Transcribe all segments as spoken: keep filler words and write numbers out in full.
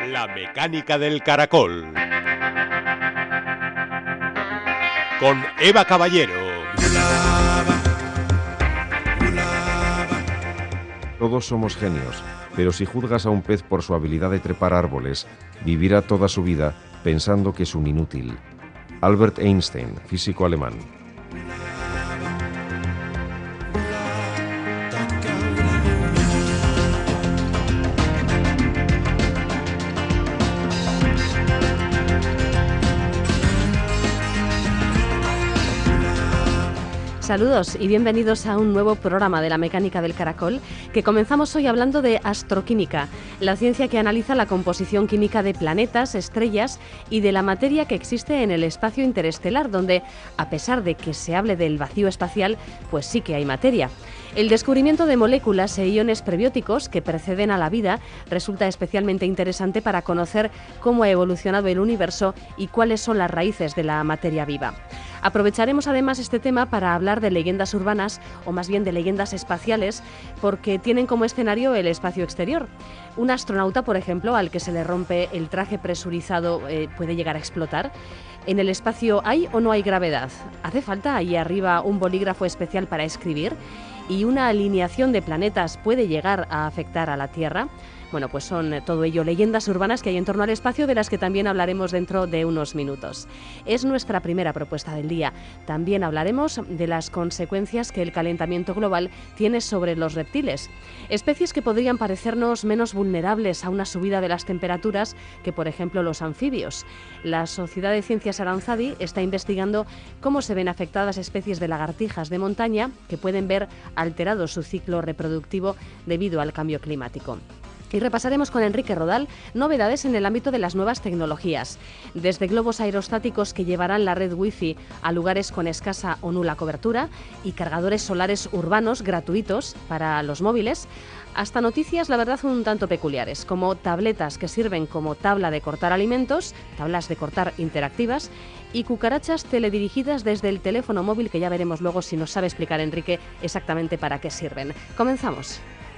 La mecánica del caracol. Con Eva Caballero. Todos somos genios, pero si juzgas a un pez por su habilidad de trepar árboles, vivirá toda su vida pensando que es un inútil. Albert Einstein, físico alemán. Saludos y bienvenidos a un nuevo programa de la mecánica del caracol, que comenzamos hoy hablando de astroquímica, la ciencia que analiza la composición química de planetas, estrellas y de la materia que existe en el espacio interestelar, donde, a pesar de que se hable del vacío espacial, pues sí que hay materia. El descubrimiento de moléculas e iones prebióticos que preceden a la vida resulta especialmente interesante para conocer cómo ha evolucionado el universo y cuáles son las raíces de la materia viva. Aprovecharemos además este tema para hablar de leyendas urbanas, o más bien de leyendas espaciales, porque tienen como escenario el espacio exterior. Un astronauta, por ejemplo, al que se le rompe el traje presurizado, eh, puede llegar a explotar. ¿En el espacio hay o no hay gravedad? ¿Hace falta ahí arriba un bolígrafo especial para escribir? ¿Y una alineación de planetas puede llegar a afectar a la Tierra? Bueno, pues son todo ello leyendas urbanas que hay en torno al espacio, de las que también hablaremos dentro de unos minutos. Es nuestra primera propuesta del día. También hablaremos de las consecuencias que el calentamiento global tiene sobre los reptiles, especies que podrían parecernos menos vulnerables a una subida de las temperaturas que, por ejemplo, los anfibios. La Sociedad de Ciencias Aranzadi está investigando cómo se ven afectadas especies de lagartijas de montaña que pueden ver alterado su ciclo reproductivo debido al cambio climático. Y repasaremos con Enrique Rodal novedades en el ámbito de las nuevas tecnologías, desde globos aerostáticos que llevarán la red Wi-Fi a lugares con escasa o nula cobertura y cargadores solares urbanos gratuitos para los móviles, hasta noticias, la verdad, un tanto peculiares, como tabletas que sirven como tabla de cortar alimentos, tablas de cortar interactivas, y cucarachas teledirigidas desde el teléfono móvil, que ya veremos luego si nos sabe explicar Enrique exactamente para qué sirven. Comenzamos.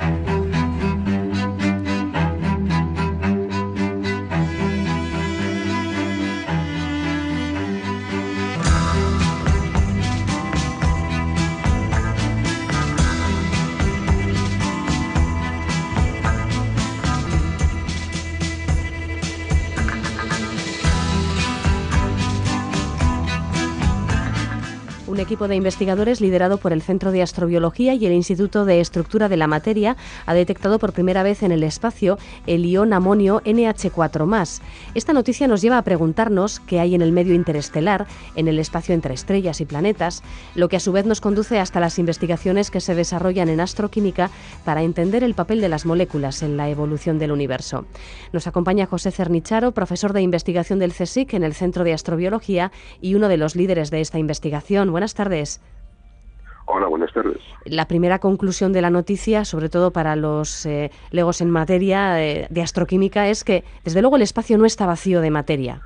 Un equipo de investigadores liderado por el Centro de Astrobiología y el Instituto de Estructura de la Materia ha detectado por primera vez en el espacio el ion amonio ene hache cuatro más. Esta noticia nos lleva a preguntarnos qué hay en el medio interestelar, en el espacio entre estrellas y planetas, lo que a su vez nos conduce hasta las investigaciones que se desarrollan en astroquímica para entender el papel de las moléculas en la evolución del universo. Nos acompaña José Cernicharo, profesor de investigación del CSIC en el Centro de Astrobiología y uno de los líderes de esta investigación. Buenas tardes. Hola, buenas tardes. La primera conclusión de la noticia, sobre todo para los eh, legos en materia eh, de astroquímica, es que, desde luego, el espacio no está vacío de materia.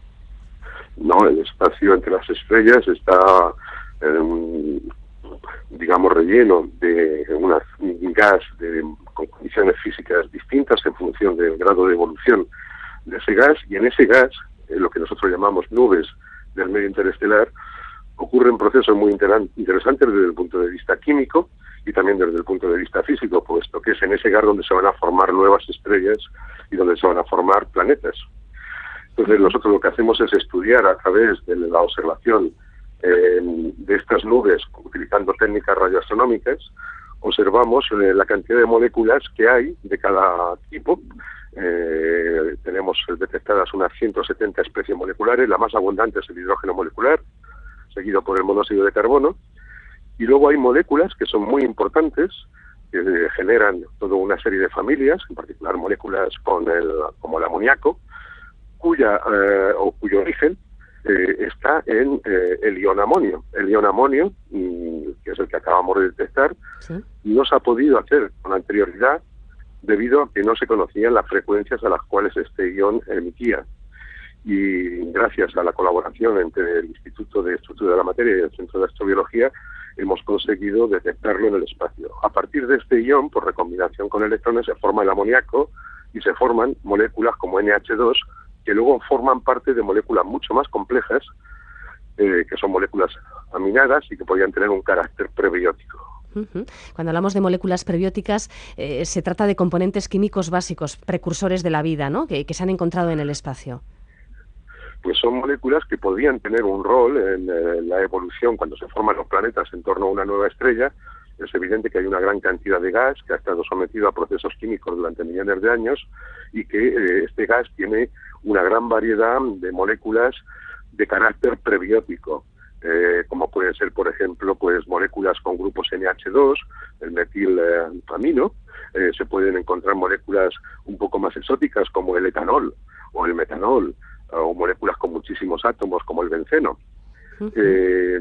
No, el espacio entre las estrellas está, eh, digamos, relleno de una, un gas de, con condiciones físicas distintas en función del grado de evolución de ese gas, y en ese gas, eh, lo que nosotros llamamos nubes del medio interestelar, ocurren procesos muy interesantes desde el punto de vista químico y también desde el punto de vista físico, puesto que es en ese gas donde se van a formar nuevas estrellas y donde se van a formar planetas. Entonces nosotros lo que hacemos es estudiar a través de la observación eh, de estas nubes, utilizando técnicas radioastronómicas, observamos eh, la cantidad de moléculas que hay de cada tipo. Eh, tenemos detectadas unas ciento setenta especies moleculares, la más abundante es el hidrógeno molecular, seguido por el monóxido de carbono, y luego hay moléculas que son muy importantes, que generan toda una serie de familias, en particular moléculas con el, como el amoníaco, cuya eh, o cuyo origen eh, está en eh, el ion amonio. El ion amonio, y, que es el que acabamos de detectar, ¿sí?, no se ha podido hacer con anterioridad debido a que no se conocían las frecuencias a las cuales este ion emitía. Y gracias a la colaboración entre el Instituto de Estructura de la Materia y el Centro de Astrobiología, hemos conseguido detectarlo en el espacio. A partir de este ion, por recombinación con electrones, se forma el amoníaco, y se forman moléculas como ene hache dos, que luego forman parte de moléculas mucho más complejas, eh, que son moléculas aminadas y que podrían tener un carácter prebiótico. Uh-huh. Cuando hablamos de moléculas prebióticas, eh, se trata de componentes químicos básicos, precursores de la vida, ¿no?, que, que se han encontrado en el espacio. Pues son moléculas que podrían tener un rol en eh, la evolución cuando se forman los planetas en torno a una nueva estrella. Es evidente que hay una gran cantidad de gas que ha estado sometido a procesos químicos durante millones de años y que eh, este gas tiene una gran variedad de moléculas de carácter prebiótico, eh, como pueden ser, por ejemplo, pues moléculas con grupos ene hache dos, el metilamino, eh, se pueden encontrar moléculas un poco más exóticas como el etanol o el metanol, o moléculas con muchísimos átomos como el benceno. Uh-huh. Eh,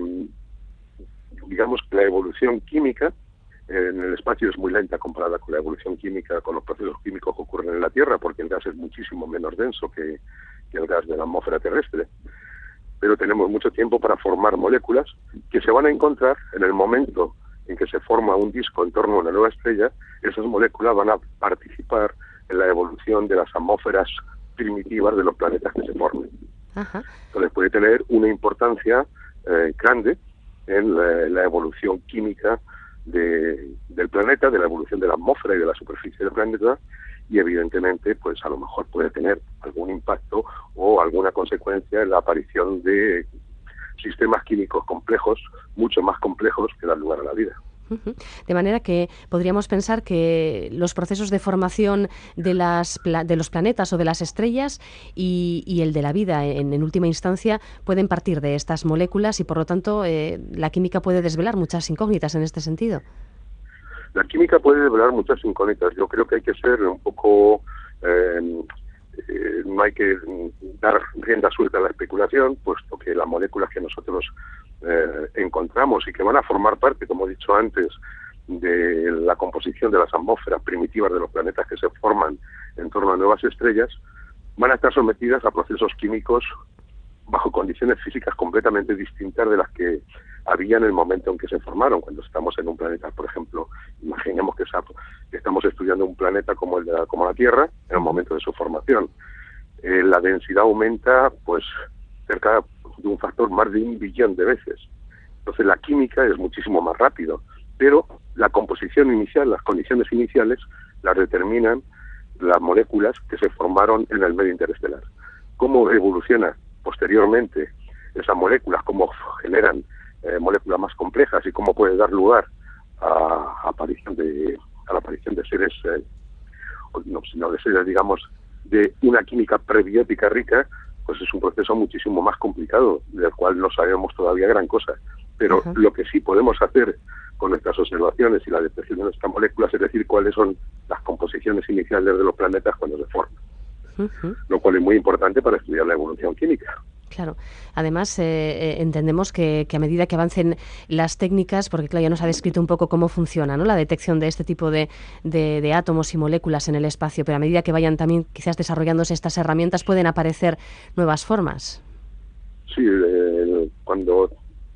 digamos que la evolución química en el espacio es muy lenta comparada con la evolución química, con los procesos químicos que ocurren en la Tierra, porque el gas es muchísimo menos denso que, que el gas de la atmósfera terrestre. Pero tenemos mucho tiempo para formar moléculas que se van a encontrar en el momento en que se forma un disco en torno a una nueva estrella. Esas moléculas van a participar en la evolución de las atmósferas primitivas de los planetas que se formen. Ajá. Entonces puede tener una importancia eh, grande en la, la evolución química de, del planeta, de la evolución de la atmósfera y de la superficie del planeta, y evidentemente pues a lo mejor puede tener algún impacto o alguna consecuencia en la aparición de sistemas químicos complejos, mucho más complejos, que dan lugar a la vida. De manera que podríamos pensar que los procesos de formación de, las, de los planetas o de las estrellas y, y el de la vida, en, en última instancia, pueden partir de estas moléculas y, por lo tanto, eh, la química puede desvelar muchas incógnitas en este sentido. La química puede desvelar muchas incógnitas. Yo creo que hay que ser un poco... Eh, eh, no hay que dar rienda suelta a la especulación, puesto que las moléculas que nosotros eh, encontramos y que van a formar parte, como he dicho antes, de la composición de las atmósferas primitivas de los planetas que se forman en torno a nuevas estrellas, van a estar sometidas a procesos químicos bajo condiciones físicas completamente distintas de las que había en el momento en que se formaron. Cuando estamos en un planeta, por ejemplo, imaginemos que, esa, que estamos estudiando un planeta como el de la, como la Tierra en el momento de su formación. Eh, la densidad aumenta pues cerca de un factor más de un billón de veces. Entonces la química es muchísimo más rápido, pero la composición inicial, las condiciones iniciales, las determinan las moléculas que se formaron en el medio interestelar. Cómo evoluciona posteriormente esas moléculas, cómo generan eh, moléculas más complejas y cómo puede dar lugar a, a, aparición de, a la aparición de seres, eh, no, sino de seres, digamos, de una química prebiótica rica, pues es un proceso muchísimo más complicado, del cual no sabemos todavía gran cosa. Pero uh-huh. lo que sí podemos hacer con nuestras observaciones y la detección de nuestras moléculas es decir cuáles son las composiciones iniciales de los planetas cuando se forman. Uh-huh. Lo cual es muy importante para estudiar la evolución química. Claro. Además, eh, entendemos que, que a medida que avancen las técnicas, porque claro, ya nos ha descrito un poco cómo funciona, ¿no?, la detección de este tipo de, de, de átomos y moléculas en el espacio, pero a medida que vayan también quizás desarrollándose estas herramientas, pueden aparecer nuevas formas. Sí, eh, cuando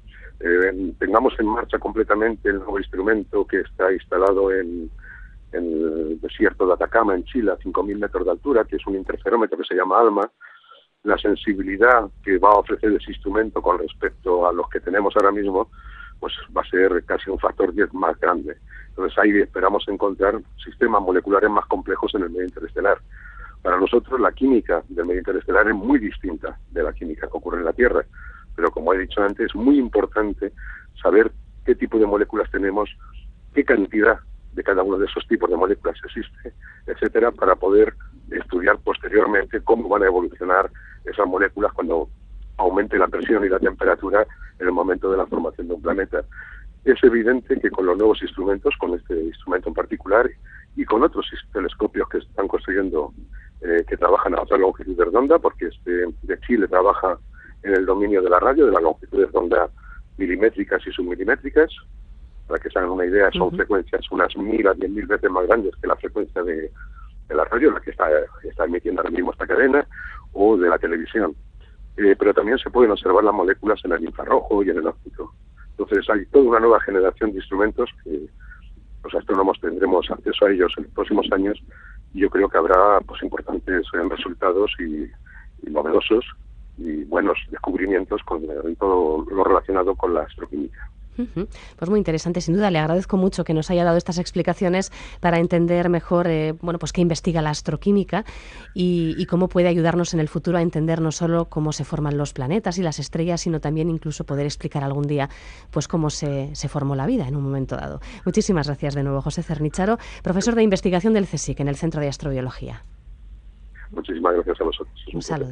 eh, tengamos en marcha completamente el nuevo instrumento que está instalado en, en el desierto de Atacama, en Chile, a cinco mil metros de altura, que es un interferómetro que se llama ALMA, la sensibilidad que va a ofrecer ese instrumento con respecto a los que tenemos ahora mismo, pues va a ser casi un factor diez más grande. Entonces ahí esperamos encontrar sistemas moleculares más complejos en el medio interestelar. Para nosotros la química del medio interestelar es muy distinta de la química que ocurre en la Tierra, pero como he dicho antes, es muy importante saber qué tipo de moléculas tenemos, qué cantidad de cada uno de esos tipos de moléculas existe, etcétera, para poder estudiar posteriormente cómo van a evolucionar esas moléculas cuando aumente la presión y la temperatura en el momento de la formación de un planeta. Es evidente que con los nuevos instrumentos, con este instrumento en particular y con otros telescopios que están construyendo, eh, que trabajan a otra longitud de onda, porque este de Chile trabaja en el dominio de la radio, de las longitudes de onda milimétricas y submilimétricas. Para que se hagan una idea, son uh-huh. frecuencias unas mil a diez mil veces más grandes que la frecuencia de, de la radio, la que está, está emitiendo ahora mismo esta cadena, o de la televisión. Eh, pero también se pueden observar las moléculas en el infrarrojo y en el óptico. Entonces hay toda una nueva generación de instrumentos que los astrónomos tendremos acceso a ellos en los próximos años, y yo creo que habrá pues importantes eh, resultados y, y novedosos y buenos descubrimientos con eh, todo lo relacionado con la astroquímica. Pues muy interesante, sin duda. Le agradezco mucho que nos haya dado estas explicaciones para entender mejor eh, bueno, pues qué investiga la astroquímica y, y cómo puede ayudarnos en el futuro a entender no solo cómo se forman los planetas y las estrellas, sino también incluso poder explicar algún día pues cómo se, se formó la vida en un momento dado. Muchísimas gracias de nuevo, José Cernicharo, profesor de investigación del CSIC en el Centro de Astrobiología. Muchísimas gracias a vosotros. Un saludo.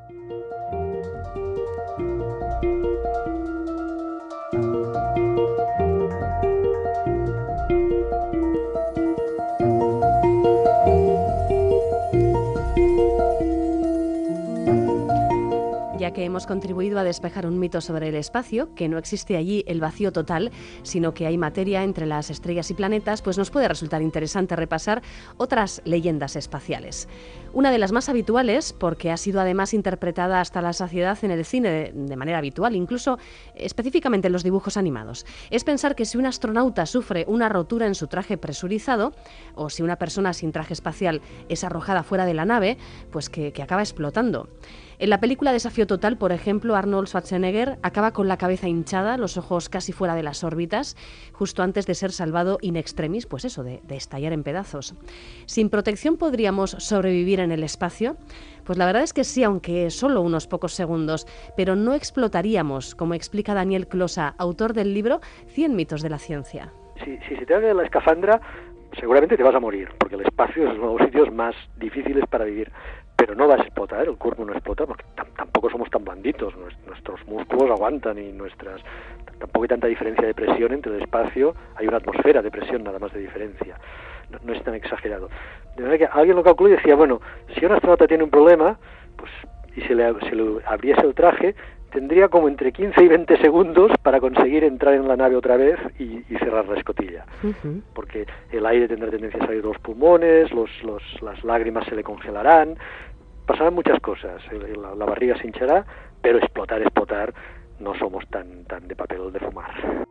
Ya que hemos contribuido a despejar un mito sobre el espacio, que no existe allí el vacío total, sino que hay materia entre las estrellas y planetas, pues nos puede resultar interesante repasar otras leyendas espaciales. Una de las más habituales, porque ha sido además interpretada hasta la saciedad en el cine de, de manera habitual, incluso específicamente en los dibujos animados, es pensar que si un astronauta sufre una rotura en su traje presurizado, o si una persona sin traje espacial es arrojada fuera de la nave, pues que, que acaba explotando. En la película Desafío Total, por ejemplo, Arnold Schwarzenegger acaba con la cabeza hinchada, los ojos casi fuera de las órbitas, justo antes de ser salvado in extremis, pues eso, de, de estallar en pedazos. ¿Sin protección podríamos sobrevivir en el espacio? Pues la verdad es que sí, aunque solo unos pocos segundos, pero no explotaríamos, como explica Daniel Closa, autor del libro cien mitos de la ciencia. Si, si se te abre la escafandra, seguramente te vas a morir, porque el espacio es uno de los sitios más difíciles para vivir. Pero no vas a explotar, el cuerpo no explota, porque t- tampoco somos tan blanditos, nuestros músculos aguantan y nuestras tampoco hay tanta diferencia de presión entre el espacio, hay una atmósfera de presión nada más de diferencia, no, no es tan exagerado. De manera que alguien lo calculó y decía, bueno, si un astronauta tiene un problema, pues y se le, se le abriese el traje, tendría como entre quince y veinte segundos para conseguir entrar en la nave otra vez y, y cerrar la escotilla. Uh-huh. Porque el aire tendrá tendencia a salir de los pulmones, los, los, las lágrimas se le congelarán, pasarán muchas cosas, la, la barriga se hinchará, pero explotar, explotar, no somos tan, tan de papel de fumar.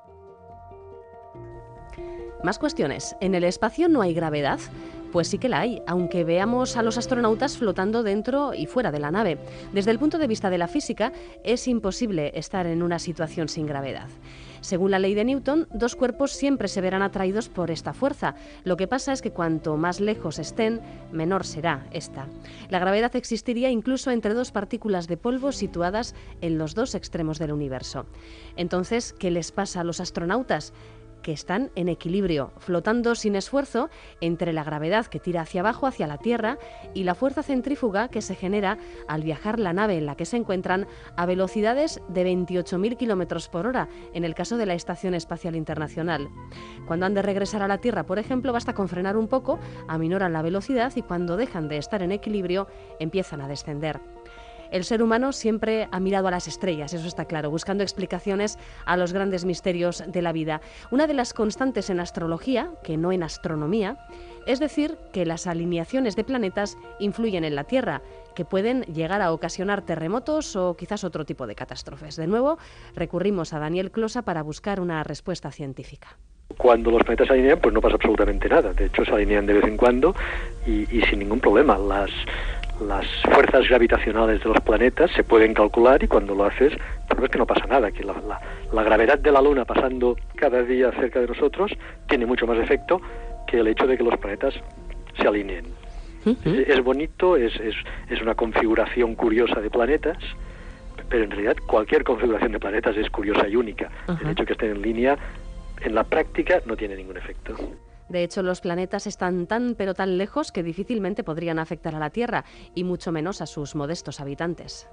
Más cuestiones. ¿En el espacio no hay gravedad? Pues sí que la hay, aunque veamos a los astronautas flotando dentro y fuera de la nave. Desde el punto de vista de la física, es imposible estar en una situación sin gravedad. Según la ley de Newton, dos cuerpos siempre se verán atraídos por esta fuerza. Lo que pasa es que cuanto más lejos estén, menor será esta. La gravedad existiría incluso entre dos partículas de polvo situadas en los dos extremos del universo. Entonces, ¿qué les pasa a los astronautas? Que están en equilibrio, flotando sin esfuerzo entre la gravedad que tira hacia abajo, hacia la Tierra, y la fuerza centrífuga que se genera al viajar la nave en la que se encuentran a velocidades de veintiocho mil kilómetros por hora, en el caso de la Estación Espacial Internacional. Cuando han de regresar a la Tierra, por ejemplo, basta con frenar un poco, aminoran la velocidad y cuando dejan de estar en equilibrio, empiezan a descender. El ser humano siempre ha mirado a las estrellas, eso está claro, buscando explicaciones a los grandes misterios de la vida. Una de las constantes en astrología, que no en astronomía, es decir, que las alineaciones de planetas influyen en la Tierra, que pueden llegar a ocasionar terremotos o quizás otro tipo de catástrofes. De nuevo, recurrimos a Daniel Closa para buscar una respuesta científica. Cuando los planetas se alinean, pues no pasa absolutamente nada. De hecho, se alinean de vez en cuando y, y sin ningún problema. Las... Las fuerzas gravitacionales de los planetas se pueden calcular y cuando lo haces, pues es que no pasa nada, que la, la, la gravedad de la Luna pasando cada día cerca de nosotros tiene mucho más efecto que el hecho de que los planetas se alineen. Uh-huh. Es, es bonito, es, es, es una configuración curiosa de planetas, pero en realidad cualquier configuración de planetas es curiosa y única. Uh-huh. El hecho de que estén en línea, en la práctica, no tiene ningún efecto. De hecho, los planetas están tan pero tan lejos que difícilmente podrían afectar a la Tierra, y mucho menos a sus modestos habitantes.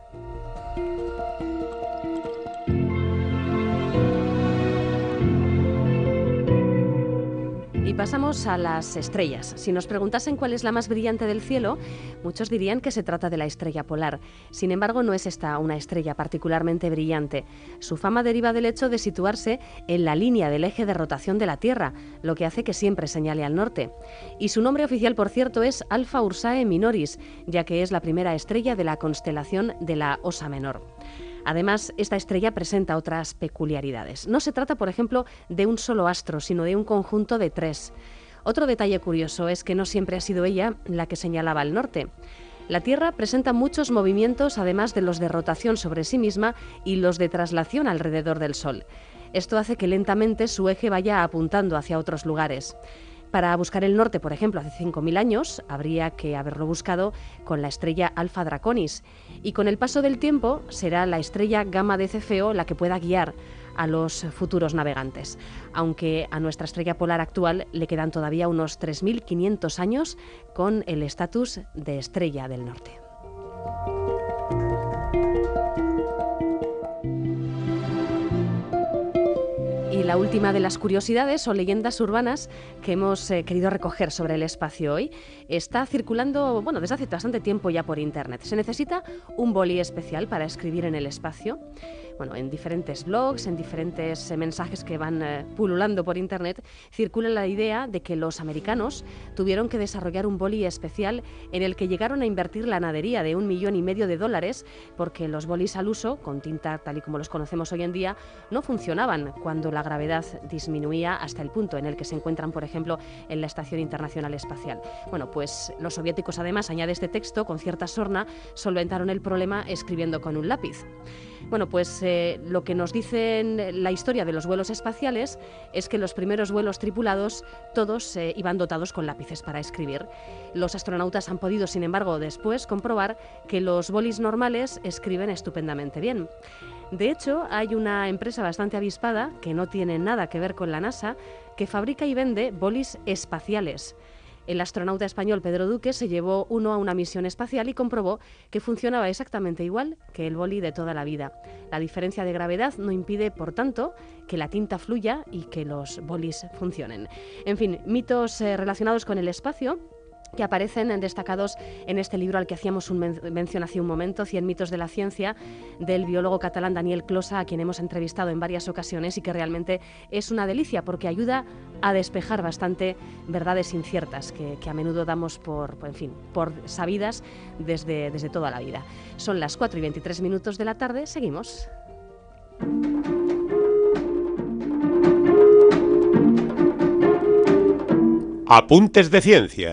Y pasamos a las estrellas. Si nos preguntasen cuál es la más brillante del cielo, muchos dirían que se trata de la estrella polar. Sin embargo, no es esta una estrella particularmente brillante. Su fama deriva del hecho de situarse en la línea del eje de rotación de la Tierra, lo que hace que siempre señale al norte. Y su nombre oficial, por cierto, es Alpha Ursae Minoris, ya que es la primera estrella de la constelación de la Osa Menor. Además, esta estrella presenta otras peculiaridades. No se trata, por ejemplo, de un solo astro, sino de un conjunto de tres. Otro detalle curioso es que no siempre ha sido ella la que señalaba al norte. La Tierra presenta muchos movimientos, además de los de rotación sobre sí misma y los de traslación alrededor del Sol. Esto hace que lentamente su eje vaya apuntando hacia otros lugares. Para buscar el norte, por ejemplo, hace cinco mil años, habría que haberlo buscado con la estrella Alfa Draconis. Y con el paso del tiempo, será la estrella Gamma de Cefeo la que pueda guiar a los futuros navegantes, aunque a nuestra estrella polar actual le quedan todavía unos tres mil quinientos años con el estatus de estrella del norte. Y la última de las curiosidades o leyendas urbanas que hemos eh, querido recoger sobre el espacio hoy está circulando, bueno, desde hace bastante tiempo ya por internet. Se necesita un boli especial para escribir en el espacio. Bueno, en diferentes blogs, en diferentes eh, mensajes que van eh, pululando por internet, circula la idea de que los americanos tuvieron que desarrollar un boli especial en el que llegaron a invertir la nadería de un millón y medio de dólares porque los bolis al uso, con tinta tal y como los conocemos hoy en día, no funcionaban cuando la gravedad disminuía hasta el punto en el que se encuentran, por ejemplo, en la Estación Internacional Espacial. Bueno, pues los soviéticos, además, añade este texto, con cierta sorna, solventaron el problema escribiendo con un lápiz. Bueno, pues eh, lo que nos dice la historia de los vuelos espaciales es que los primeros vuelos tripulados todos eh, iban dotados con lápices para escribir. Los astronautas han podido, sin embargo, después comprobar que los bolis normales escriben estupendamente bien. De hecho, hay una empresa bastante avispada, que no tiene nada que ver con la NASA, que fabrica y vende bolis espaciales. El astronauta español Pedro Duque se llevó uno a una misión espacial y comprobó que funcionaba exactamente igual que el boli de toda la vida. La diferencia de gravedad no impide, por tanto, que la tinta fluya y que los bolis funcionen. En fin, mitos eh, relacionados con el espacio que aparecen destacados en este libro al que hacíamos un men- mención hace un momento, cien mitos de la ciencia, del biólogo catalán Daniel Closa, a quien hemos entrevistado en varias ocasiones y que realmente es una delicia porque ayuda a despejar bastante verdades inciertas que, que a menudo damos por, por, en fin, por sabidas desde, desde toda la vida. Son las cuatro y veintitrés minutos de la tarde, seguimos. Apuntes de ciencia.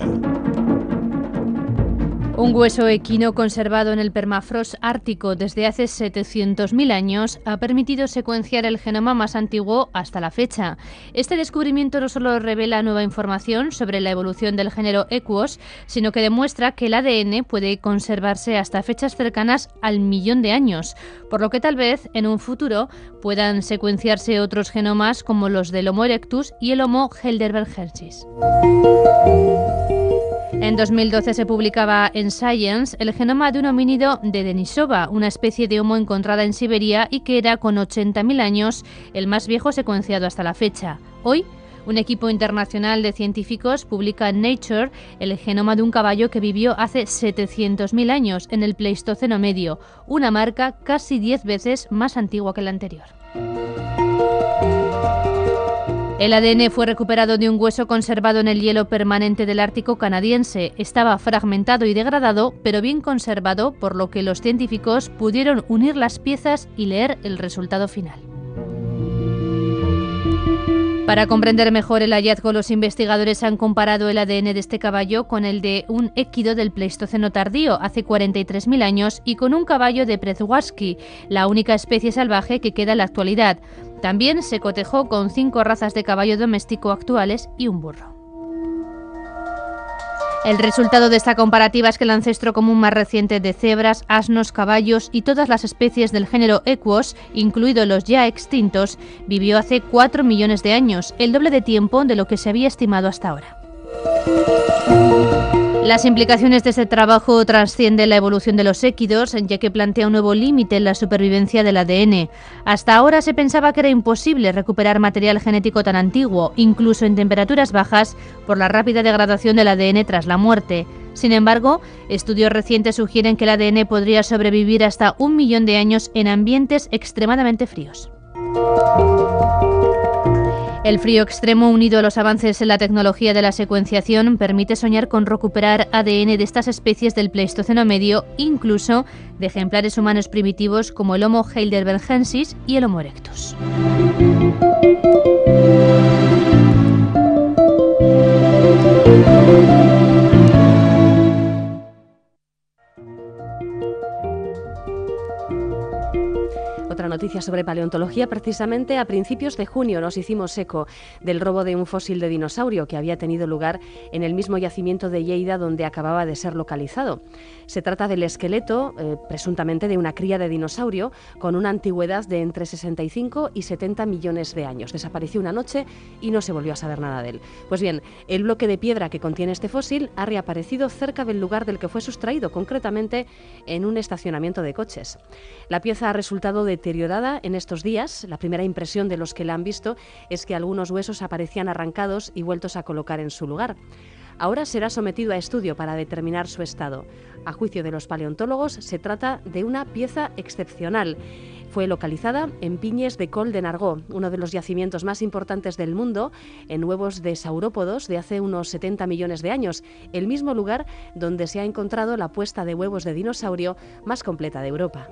Un hueso equino conservado en el permafrost ártico desde hace setecientos mil años ha permitido secuenciar el genoma más antiguo hasta la fecha. Este descubrimiento no solo revela nueva información sobre la evolución del género Equus, sino que demuestra que el A D N puede conservarse hasta fechas cercanas al millón de años, por lo que tal vez en un futuro puedan secuenciarse otros genomas como los del Homo erectus y el Homo heidelbergensis. En dos mil doce se publicaba en Science el genoma de un homínido de Denisova, una especie de homo encontrada en Siberia y que era con ochenta mil años el más viejo secuenciado hasta la fecha. Hoy, un equipo internacional de científicos publica en Nature el genoma de un caballo que vivió hace setecientos mil años en el Pleistoceno medio, una marca casi diez veces más antigua que la anterior. El A D N fue recuperado de un hueso conservado en el hielo permanente del Ártico canadiense. Estaba fragmentado y degradado, pero bien conservado, por lo que los científicos pudieron unir las piezas y leer el resultado final. Para comprender mejor el hallazgo, los investigadores han comparado el A D N de este caballo con el de un équido del Pleistoceno tardío, hace cuarenta y tres mil años, y con un caballo de Przewalski, la única especie salvaje que queda en la actualidad. También se cotejó con cinco razas de caballo doméstico actuales y un burro. El resultado de esta comparativa es que el ancestro común más reciente de cebras, asnos, caballos y todas las especies del género Equus, incluidos los ya extintos, vivió hace cuatro millones de años, el doble de tiempo de lo que se había estimado hasta ahora. Las implicaciones de este trabajo trascienden la evolución de los équidos, ya que plantea un nuevo límite en la supervivencia del A D N. Hasta ahora se pensaba que era imposible recuperar material genético tan antiguo, incluso en temperaturas bajas, por la rápida degradación del A D N tras la muerte. Sin embargo, estudios recientes sugieren que el A D N podría sobrevivir hasta un millón de años en ambientes extremadamente fríos. El frío extremo, unido a los avances en la tecnología de la secuenciación, permite soñar con recuperar A D N de estas especies del Pleistoceno medio, incluso de ejemplares humanos primitivos como el Homo heidelbergensis y el Homo erectus. noticia sobre paleontología. Precisamente a principios de junio nos hicimos eco del robo de un fósil de dinosaurio que había tenido lugar en el mismo yacimiento de Lleida donde acababa de ser localizado. Se trata del esqueleto, eh, presuntamente de una cría de dinosaurio, con una antigüedad de entre sesenta y cinco y setenta millones de años. Desapareció una noche y no se volvió a saber nada de él. Pues bien, el bloque de piedra que contiene este fósil ha reaparecido cerca del lugar del que fue sustraído, concretamente en un estacionamiento de coches. La pieza ha resultado deteriorada en estos días. La primera impresión de los que la han visto es que algunos huesos aparecían arrancados y vueltos a colocar en su lugar. Ahora será sometido a estudio para determinar su estado. A juicio de los paleontólogos, se trata de una pieza excepcional. Fue localizada en Piñes de Col de Nargó, uno de los yacimientos más importantes del mundo, en huevos de saurópodos de hace unos setenta millones de años, el mismo lugar donde se ha encontrado la puesta de huevos de dinosaurio más completa de Europa.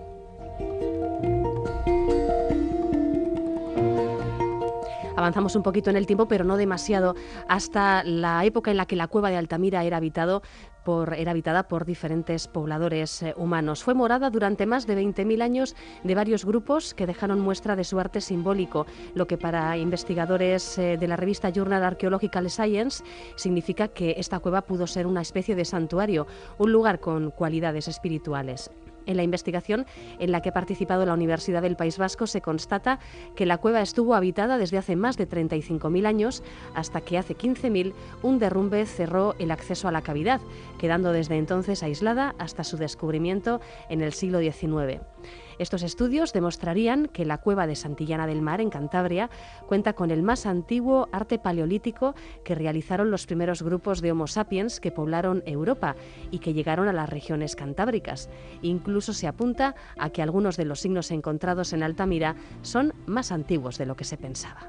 Avanzamos un poquito en el tiempo, pero no demasiado, hasta la época en la que la cueva de Altamira era habitado Por, era habitada por diferentes pobladores eh, humanos. Fue morada durante más de veinte mil años de varios grupos que dejaron muestra de su arte simbólico, lo que para investigadores eh, de la revista Journal Archaeological Science significa que esta cueva pudo ser una especie de santuario, un lugar con cualidades espirituales. En la investigación en la que ha participado la Universidad del País Vasco se constata que la cueva estuvo habitada desde hace más de treinta y cinco mil años hasta que hace quince mil un derrumbe cerró el acceso a la cavidad, quedando desde entonces aislada hasta su descubrimiento en el siglo diecinueve. Estos estudios demostrarían que la cueva de Santillana del Mar, en Cantabria, cuenta con el más antiguo arte paleolítico que realizaron los primeros grupos de Homo sapiens que poblaron Europa y que llegaron a las regiones cantábricas. Incluso se apunta a que algunos de los signos encontrados en Altamira son más antiguos de lo que se pensaba.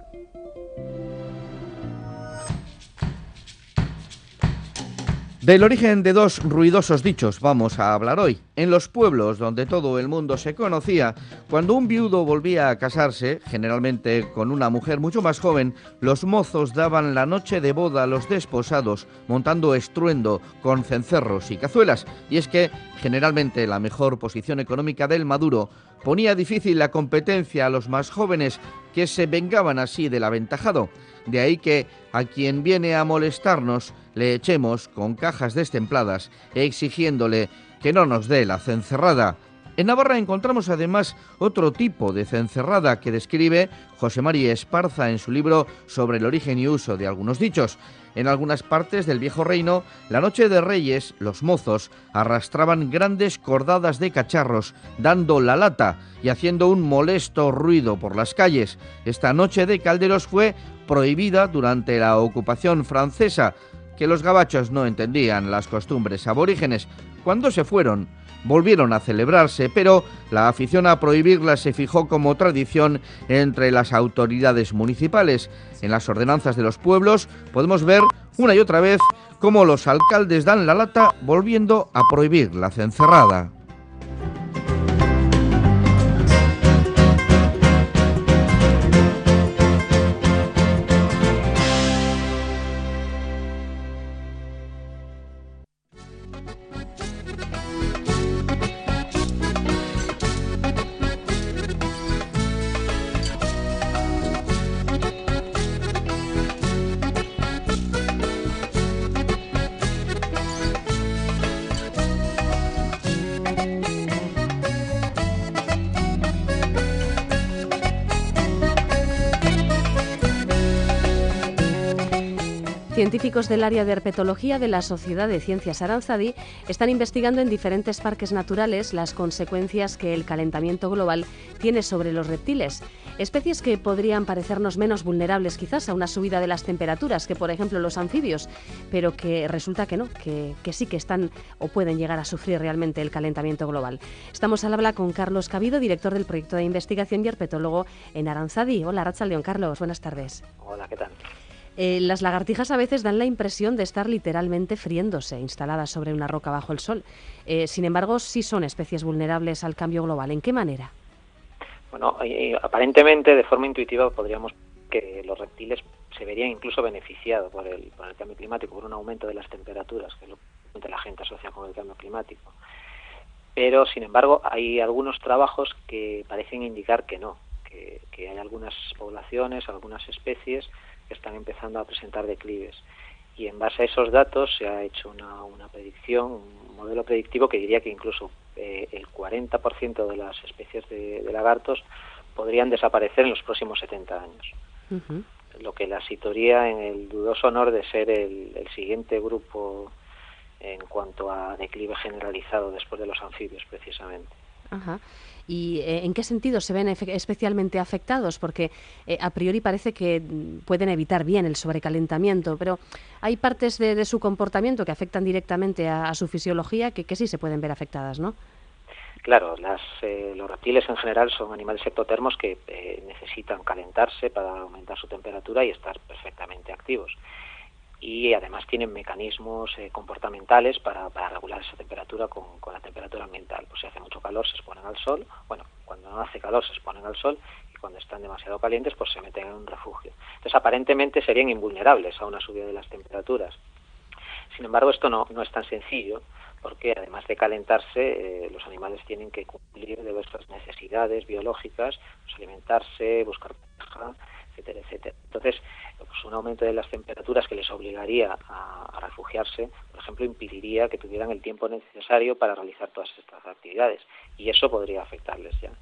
Del origen de dos ruidosos dichos vamos a hablar hoy. En los pueblos donde todo el mundo se conocía, cuando un viudo volvía a casarse, generalmente con una mujer mucho más joven, los mozos daban la noche de boda a los desposados, montando estruendo con cencerros y cazuelas. Y es que, generalmente, la mejor posición económica del maduro ponía difícil la competencia a los más jóvenes, que se vengaban así del aventajado. De ahí que a quien viene a molestarnos le echemos con cajas destempladas, exigiéndole que no nos dé la cencerrada. En Navarra encontramos además otro tipo de cencerrada que describe José María Esparza en su libro sobre el origen y uso de algunos dichos. En algunas partes del viejo reino, la noche de Reyes, los mozos arrastraban grandes cordadas de cacharros, dando la lata y haciendo un molesto ruido por las calles. Esta noche de calderos fue prohibida durante la ocupación francesa, que los gabachos no entendían las costumbres aborígenes. Cuando se fueron, volvieron a celebrarse, pero la afición a prohibirlas se fijó como tradición entre las autoridades municipales. En las ordenanzas de los pueblos podemos ver una y otra vez cómo los alcaldes dan la lata volviendo a prohibir la cencerrada. Científicos del área de herpetología de la Sociedad de Ciencias Aranzadi están investigando en diferentes parques naturales las consecuencias que el calentamiento global tiene sobre los reptiles. Especies que podrían parecernos menos vulnerables quizás a una subida de las temperaturas que, por ejemplo, los anfibios, pero que resulta que no, que, que sí que están o pueden llegar a sufrir realmente el calentamiento global. Estamos al habla con Carlos Cabido, director del proyecto de investigación y herpetólogo en Aranzadi. Hola, Arratsaldeon, Carlos, buenas tardes. Hola, ¿qué tal? Eh, las lagartijas a veces dan la impresión de estar literalmente friéndose, instaladas sobre una roca bajo el sol. Eh, sin embargo, sí son especies vulnerables al cambio global. ¿En qué manera? Bueno, eh, aparentemente, de forma intuitiva, podríamos que los reptiles se verían incluso beneficiados por el, por el cambio climático, por un aumento de las temperaturas, que es lo que la gente asocia con el cambio climático. pero sin embargo hay algunos trabajos que parecen indicar que no, que, que hay algunas poblaciones, algunas especies que están empezando a presentar declives. Y en base a esos datos se ha hecho una, una predicción, un modelo predictivo que diría que incluso eh, el cuarenta por ciento de las especies de, de lagartos podrían desaparecer en los próximos setenta años. Uh-huh. Lo que la situaría en el dudoso honor de ser el, el siguiente grupo en cuanto a declive generalizado después de los anfibios, precisamente. Ajá. ¿Y eh, en qué sentido se ven especialmente afectados? Porque eh, a priori parece que pueden evitar bien el sobrecalentamiento, pero hay partes de, de su comportamiento que afectan directamente a, a su fisiología que, que sí se pueden ver afectadas, ¿no? Claro, las, eh, los reptiles en general son animales ectotermos que eh, necesitan calentarse para aumentar su temperatura y estar perfectamente activos. Y además tienen mecanismos eh, comportamentales para, para regular esa temperatura con, con la temperatura ambiental. Pues si hace mucho calor se exponen al sol, bueno, cuando no hace calor se exponen al sol y cuando están demasiado calientes pues se meten en un refugio. Entonces aparentemente serían invulnerables a una subida de las temperaturas. Sin embargo, esto no, no es tan sencillo, porque además de calentarse, eh, los animales tienen que cumplir diversas necesidades biológicas, pues alimentarse, buscar pareja, etcétera, etcétera. Entonces, pues un aumento de las temperaturas que les obligaría a, a refugiarse, por ejemplo, impediría que tuvieran el tiempo necesario para realizar todas estas actividades, y eso podría afectarles ya.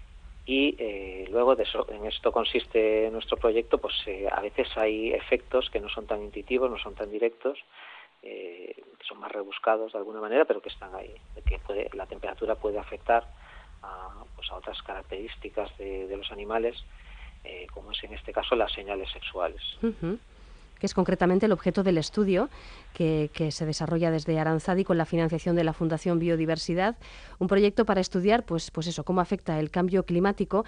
Y eh, luego de eso, en esto consiste nuestro proyecto, pues eh, a veces hay efectos que no son tan intuitivos, no son tan directos, eh, que son más rebuscados de alguna manera, pero que están ahí, de que puede, la temperatura puede afectar a, pues a otras características de, de los animales, Eh, como es en este caso las señales sexuales. Uh-huh. Que es concretamente el objeto del estudio que, que se desarrolla desde Aranzadi con la financiación de la Fundación Biodiversidad, un proyecto para estudiar pues, pues eso, cómo afecta el cambio climático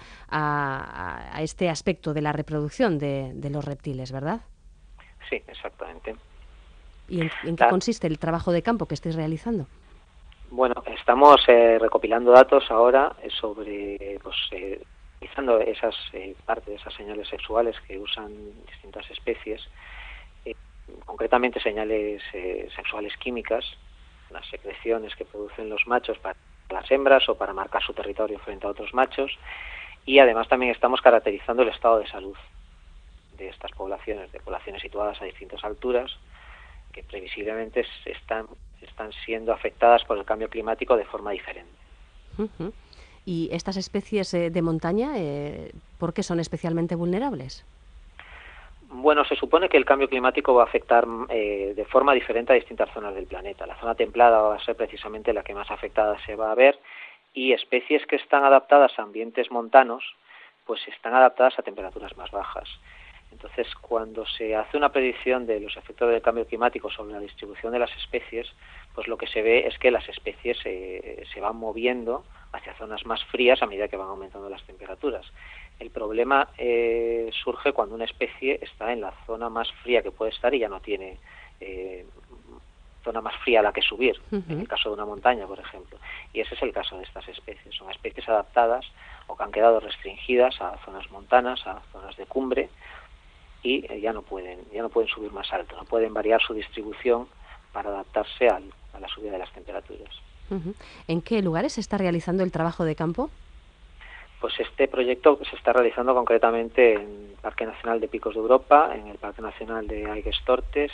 a, a este aspecto de la reproducción de, de los reptiles, ¿verdad? Sí, exactamente. ¿Y en, en qué la... consiste el trabajo de campo que estáis realizando? Bueno, estamos eh, recopilando datos ahora sobre pues, eh, utilizando esas eh, partes de esas señales sexuales que usan distintas especies, eh, concretamente señales eh, sexuales químicas, las secreciones que producen los machos para las hembras o para marcar su territorio frente a otros machos, y además también estamos caracterizando el estado de salud de estas poblaciones, de poblaciones situadas a distintas alturas, que previsiblemente están, están siendo afectadas por el cambio climático de forma diferente. Uh-huh. ¿Y estas especies eh, de montaña, eh, por qué son especialmente vulnerables? Bueno, se supone que el cambio climático va a afectar eh, de forma diferente a distintas zonas del planeta. La zona templada va a ser precisamente la que más afectada se va a ver, y especies que están adaptadas a ambientes montanos, pues están adaptadas a temperaturas más bajas. Entonces, cuando se hace una predicción de los efectos del cambio climático sobre la distribución de las especies, pues lo que se ve es que las especies eh, se van moviendo hacia zonas más frías a medida que van aumentando las temperaturas. El problema eh, surge cuando una especie está en la zona más fría que puede estar y ya no tiene eh, zona más fría a la que subir, uh-huh. en el caso de una montaña, por ejemplo. Y ese es el caso de estas especies. Son especies adaptadas o que han quedado restringidas a zonas montanas, a zonas de cumbre, y eh, ya no pueden ya no pueden subir más alto, no pueden variar su distribución para adaptarse al, a la subida de las temperaturas. Uh-huh. ¿En qué lugares se está realizando el trabajo de campo? Pues este proyecto se está realizando concretamente en el Parque Nacional de Picos de Europa, en el Parque Nacional de Aigues-Tortes,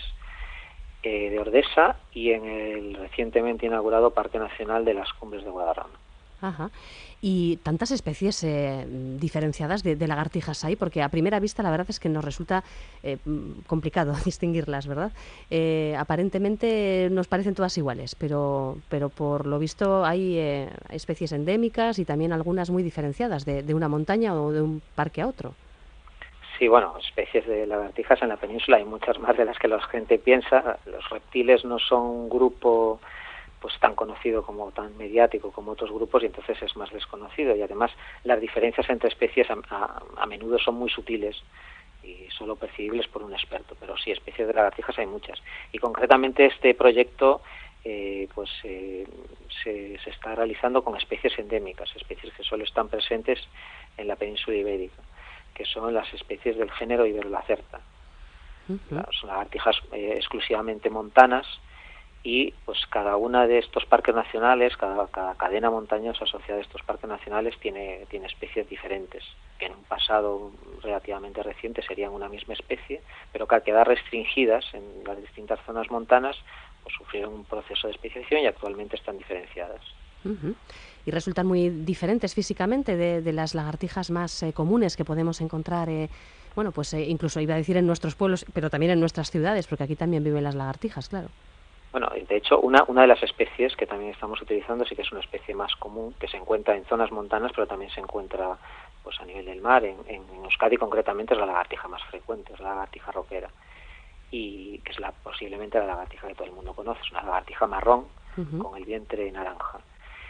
eh, de Ordesa, y en el recientemente inaugurado Parque Nacional de las Cumbres de Guadarrama. Ajá. Y tantas especies eh, diferenciadas de, de lagartijas hay, porque a primera vista la verdad es que nos resulta eh, complicado distinguirlas, ¿verdad? Eh, aparentemente nos parecen todas iguales, pero, pero por lo visto hay eh, especies endémicas y también algunas muy diferenciadas de, de una montaña o de un parque a otro. Sí, bueno, especies de lagartijas en la península hay muchas más de las que la gente piensa. Los reptiles no son un grupo pues tan conocido como tan mediático como otros grupos, y entonces es más desconocido, y además las diferencias entre especies a, a, a menudo son muy sutiles y solo percibibles por un experto, pero sí, especies de lagartijas hay muchas, y concretamente este proyecto eh, pues eh, se, se está realizando con especies endémicas, especies que solo están presentes en la península ibérica, que son las especies del género Iberolacerta. Uh-huh. Son lagartijas eh, exclusivamente montanas, y pues cada una de estos parques nacionales, cada, cada cadena montañosa asociada a estos parques nacionales tiene, tiene especies diferentes, que en un pasado relativamente reciente serían una misma especie, pero que al quedar restringidas en las distintas zonas montanas, pues sufrieron un proceso de especiación y actualmente están diferenciadas. Uh-huh. Y resultan muy diferentes físicamente de, de las lagartijas más eh, comunes que podemos encontrar, eh, bueno, pues eh, incluso iba a decir en nuestros pueblos, pero también en nuestras ciudades, porque aquí también viven las lagartijas, claro. Bueno, de hecho, una, una de las especies que también estamos utilizando sí que es una especie más común, que se encuentra en zonas montanas, pero también se encuentra pues a nivel del mar. En, en, en Euskadi concretamente es la lagartija más frecuente, es la lagartija roquera, y que es la posiblemente la lagartija que todo el mundo conoce, es una lagartija marrón uh-huh. con el vientre naranja.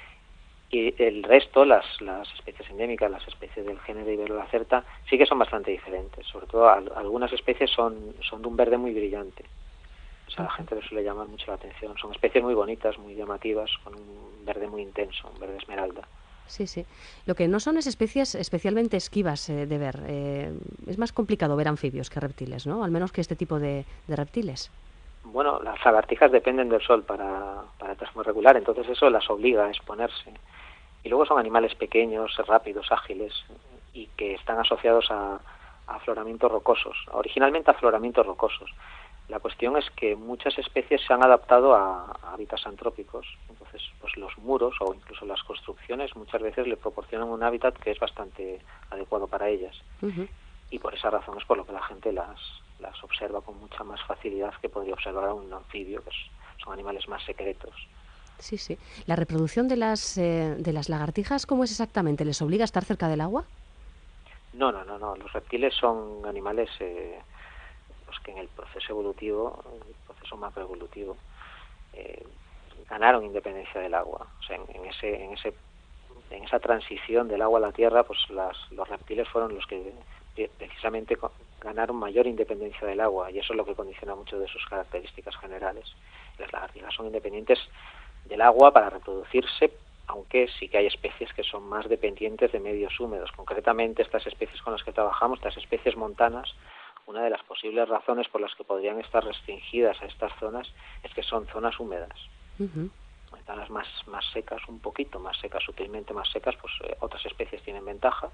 Y el resto, las, las especies endémicas, las especies del género Iberolacerta, sí que son bastante diferentes. Sobre todo al, algunas especies son, son de un verde muy brillante. O sea, a la gente le suele llamar mucho la atención. Son especies muy bonitas, muy llamativas, con un verde muy intenso, un verde esmeralda. Sí, sí. Lo que no son es especies especialmente esquivas eh, de ver. Eh, es más complicado ver anfibios que reptiles, ¿no? Al menos que este tipo de, de reptiles. Bueno, las lagartijas dependen del sol para, para termorregular, entonces eso las obliga a exponerse. Y luego son animales pequeños, rápidos, ágiles, y que están asociados a, a afloramientos rocosos, originalmente a afloramientos rocosos. La cuestión es que muchas especies se han adaptado a, a hábitats antrópicos. Entonces, pues los muros o incluso las construcciones muchas veces le proporcionan un hábitat que es bastante adecuado para ellas. Uh-huh. Y por esa razón es por lo que la gente las, las observa con mucha más facilidad que podría observar a un anfibio, que es, son animales más secretos. Sí, sí. ¿La reproducción de las, eh, de las lagartijas cómo es exactamente? ¿Les obliga a estar cerca del agua? No, no, no. no. Los reptiles son animales... Eh, pues que en el proceso evolutivo, el proceso macroevolutivo, eh, ganaron independencia del agua. O sea, en, en ese, en ese, en esa transición del agua a la tierra, pues las, los reptiles fueron los que precisamente ganaron mayor independencia del agua, y eso es lo que condiciona mucho de sus características generales. Las lagartijas son independientes del agua para reproducirse, aunque sí que hay especies que son más dependientes de medios húmedos. Concretamente, estas especies con las que trabajamos, estas especies montanas, una de las posibles razones por las que podrían estar restringidas a estas zonas es que son zonas húmedas. Uh-huh. En zonas más, más secas, un poquito más secas, sutilmente más secas, pues eh, otras especies tienen ventaja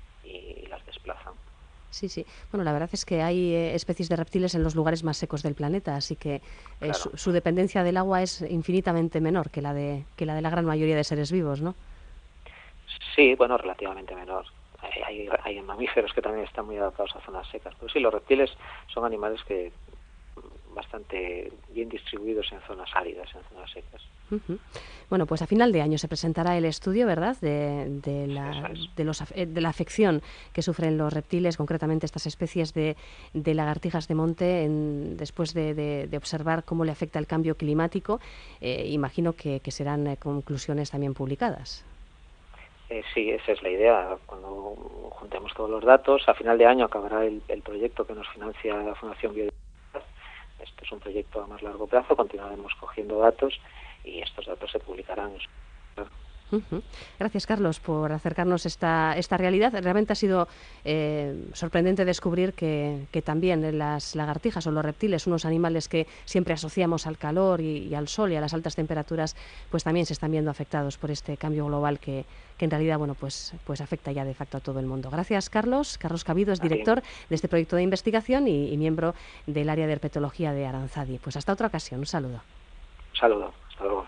y las desplazan. Sí, sí. Bueno, la verdad es que hay eh, especies de reptiles en los lugares más secos del planeta, así que eh, claro. su, su dependencia del agua es infinitamente menor que la de que la de la gran mayoría de seres vivos, ¿no? Sí, bueno, relativamente menor. Hay, hay mamíferos que también están muy adaptados a zonas secas. Pero sí, los reptiles son animales que bastante bien distribuidos en zonas áridas, en zonas secas. Uh-huh. Bueno, pues a final de año se presentará el estudio, ¿verdad?, de, de, la, de, los, de la afección que sufren los reptiles, concretamente estas especies de, de lagartijas de monte, en, después de, de, de observar cómo le afecta el cambio climático. Eh, imagino que, que serán eh, conclusiones también publicadas. Eh, sí, esa es la idea. Cuando juntemos todos los datos, a final de año acabará el, el proyecto que nos financia la Fundación Biodiversidad. Este es un proyecto a más largo plazo, continuaremos cogiendo datos y estos datos se publicarán. Uh-huh. Gracias, Carlos, por acercarnos esta esta realidad. Realmente ha sido eh, sorprendente descubrir que, que también las lagartijas o los reptiles, unos animales que siempre asociamos al calor y, y al sol y a las altas temperaturas, pues también se están viendo afectados por este cambio global que, que en realidad bueno pues pues afecta ya de facto a todo el mundo. Gracias, Carlos. Carlos Cabido es director de este proyecto de investigación y, y miembro del área de herpetología de Aranzadi. Pues hasta otra ocasión. Un saludo. Un saludo. Hasta luego.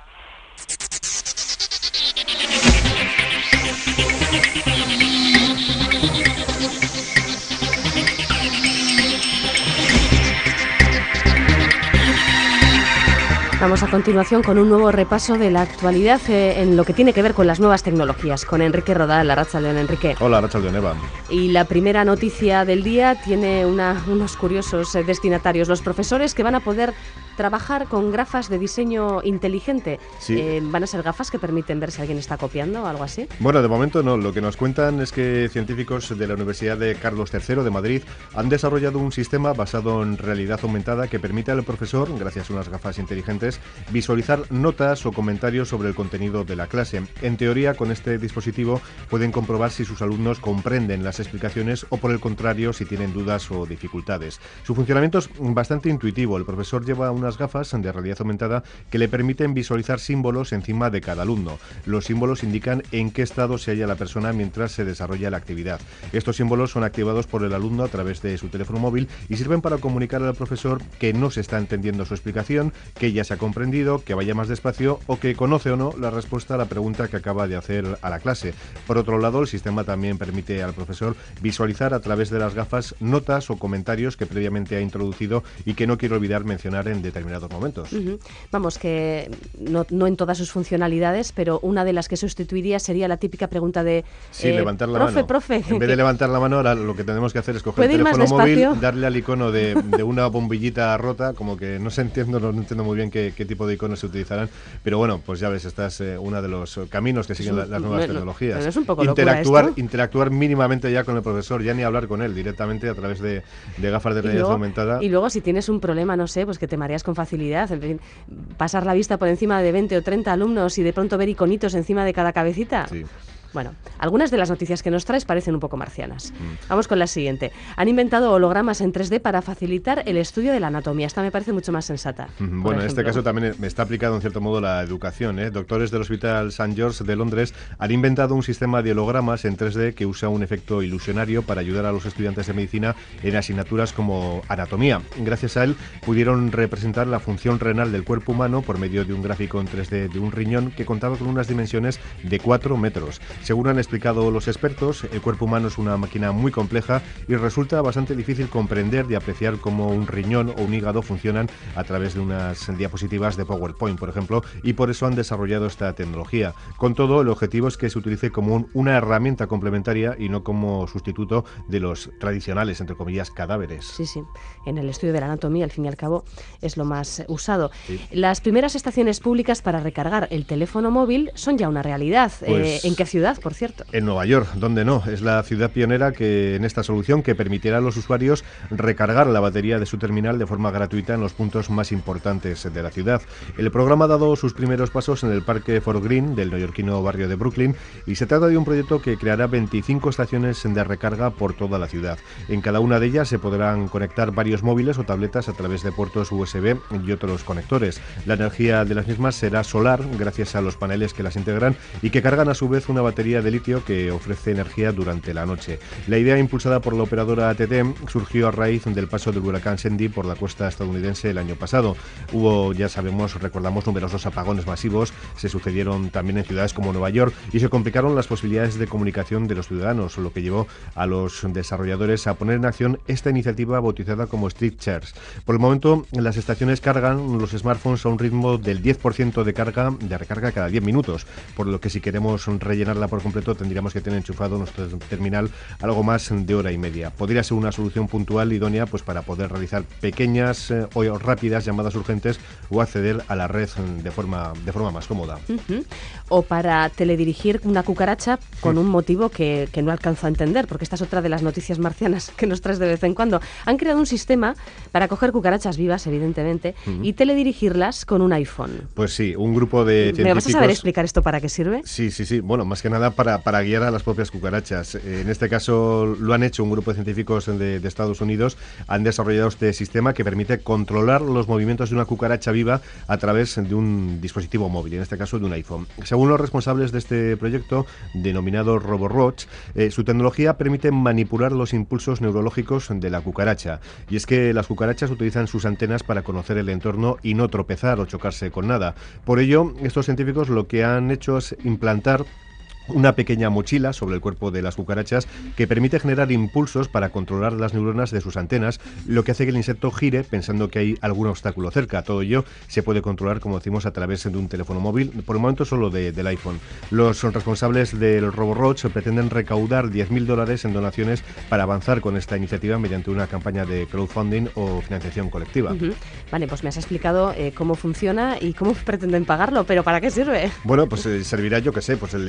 Vamos a continuación con un nuevo repaso de la actualidad eh, en lo que tiene que ver con las nuevas tecnologías, con Enrique Rodal. Arratsaldeon, Enrique. Hola, Arratsaldeon, Eva. Y la primera noticia del día tiene una, unos curiosos eh, destinatarios, los profesores que van a poder trabajar con gafas de diseño inteligente. Sí. Eh, ¿Van a ser gafas que permiten ver si alguien está copiando o algo así? Bueno, de momento no. Lo que nos cuentan es que científicos de la Universidad de Carlos tercero de Madrid han desarrollado un sistema basado en realidad aumentada que permite al profesor, gracias a unas gafas inteligentes, es visualizar notas o comentarios sobre el contenido de la clase. En teoría, con este dispositivo pueden comprobar si sus alumnos comprenden las explicaciones o, por el contrario, si tienen dudas o dificultades. Su funcionamiento es bastante intuitivo. El profesor lleva unas gafas de realidad aumentada que le permiten visualizar símbolos encima de cada alumno. Los símbolos indican en qué estado se halla la persona mientras se desarrolla la actividad. Estos símbolos son activados por el alumno a través de su teléfono móvil y sirven para comunicar al profesor que no se está entendiendo su explicación, que ya se ha comprendido, que vaya más despacio o que conoce o no la respuesta a la pregunta que acaba de hacer a la clase. Por otro lado, el sistema también permite al profesor visualizar a través de las gafas notas o comentarios que previamente ha introducido y que no quiero olvidar mencionar en determinados momentos. Uh-huh. Vamos, que no, no en todas sus funcionalidades, pero una de las que sustituiría sería la típica pregunta de sí, eh, levantar la profe, mano. profe. En vez de levantar la mano, ahora lo que tenemos que hacer es coger el teléfono móvil, darle al icono de, de una bombillita rota, como que no se entiendo, no entiendo muy bien qué, qué tipo de iconos se utilizarán, pero bueno, pues ya ves, esta es eh, uno de los caminos que siguen un, la, las nuevas no, tecnologías. No, es un poco interactuar, esto. interactuar mínimamente ya con el profesor, ya ni hablar con él, directamente a través de, de gafas de realidad aumentada. Y luego si tienes un problema, no sé, pues que te mareas con facilidad, en fin, pasar la vista por encima de veinte o treinta alumnos y de pronto ver iconitos encima de cada cabecita. Sí. Bueno, algunas de las noticias que nos traes parecen un poco marcianas. Mm. Vamos con la siguiente. Han inventado hologramas en tres D para facilitar el estudio de la anatomía. Esta me parece mucho más sensata. Mm, bueno, en este caso también me está aplicado en cierto modo la educación, ¿eh? Doctores del Hospital Saint George de Londres han inventado un sistema de hologramas en tres D que usa un efecto ilusionario para ayudar a los estudiantes de medicina en asignaturas como anatomía. Gracias a él pudieron representar la función renal del cuerpo humano por medio de un gráfico en tres D de un riñón que contaba con unas dimensiones de cuatro metros. Según han explicado los expertos, el cuerpo humano es una máquina muy compleja y resulta bastante difícil comprender y apreciar cómo un riñón o un hígado funcionan a través de unas diapositivas de PowerPoint, por ejemplo, y por eso han desarrollado esta tecnología. Con todo, el objetivo es que se utilice como un, una herramienta complementaria y no como sustituto de los tradicionales, entre comillas, cadáveres. Sí, sí. En el estudio de la anatomía, al fin y al cabo, es lo más usado. Sí. Las primeras estaciones públicas para recargar el teléfono móvil son ya una realidad. Pues... Eh, ¿En qué ciudad, por cierto? En Nueva York, ¿dónde no? Es la ciudad pionera que en esta solución que permitirá a los usuarios recargar la batería de su terminal de forma gratuita en los puntos más importantes de la ciudad. El programa ha dado sus primeros pasos en el Parque Fort Greene del neoyorquino barrio de Brooklyn y se trata de un proyecto que creará veinticinco estaciones de recarga por toda la ciudad. En cada una de ellas se podrán conectar varios móviles o tabletas a través de puertos U S B y otros conectores. La energía de las mismas será solar gracias a los paneles que las integran y que cargan a su vez una batería de litio que ofrece energía durante la noche. La idea, impulsada por la operadora A T T, surgió a raíz del paso del huracán Sandy por la costa estadounidense el año pasado. Hubo, ya sabemos, recordamos, numerosos apagones masivos, se sucedieron también en ciudades como Nueva York y se complicaron las posibilidades de comunicación de los ciudadanos, lo que llevó a los desarrolladores a poner en acción esta iniciativa bautizada como Street Charge. Por el momento, las estaciones cargan los smartphones a un ritmo del diez por ciento de carga de recarga cada diez minutos, por lo que si queremos rellenarla por completo tendríamos que tener enchufado nuestro terminal algo más de hora y media. Podría ser una solución puntual idónea pues para poder realizar pequeñas eh, o rápidas llamadas urgentes o acceder a la red de forma de forma más cómoda. Uh-huh. O para teledirigir una cucaracha con un motivo que, que no alcanzo a entender, porque esta es otra de las noticias marcianas que nos traes de vez en cuando. Han creado un sistema para coger cucarachas vivas, evidentemente, uh-huh. y teledirigirlas con un iPhone. Pues sí, un grupo de científicos... ¿Me vas a saber explicar esto para qué sirve? Sí, sí, sí. Bueno, más que nada para, para guiar a las propias cucarachas. En este caso lo han hecho un grupo de científicos de, de Estados Unidos. Han desarrollado este sistema que permite controlar los movimientos de una cucaracha viva a través de un dispositivo móvil, en este caso de un iPhone. Según los responsables de este proyecto, denominado RoboRoach, eh, su tecnología permite manipular los impulsos neurológicos de la cucaracha. Y es que las cucarachas utilizan sus antenas para conocer el entorno y no tropezar o chocarse con nada. Por ello, estos científicos lo que han hecho es implantar una pequeña mochila sobre el cuerpo de las cucarachas que permite generar impulsos para controlar las neuronas de sus antenas, lo que hace que el insecto gire pensando que hay algún obstáculo cerca. Todo ello se puede controlar, como decimos, a través de un teléfono móvil, por el momento solo de, del iPhone. Los responsables del RoboRoach pretenden recaudar diez mil dólares en donaciones para avanzar con esta iniciativa mediante una campaña de crowdfunding o financiación colectiva. Uh-huh. Vale, pues me has explicado eh, cómo funciona y cómo pretenden pagarlo, pero ¿para qué sirve? Bueno, pues eh, servirá, yo que sé, pues el día que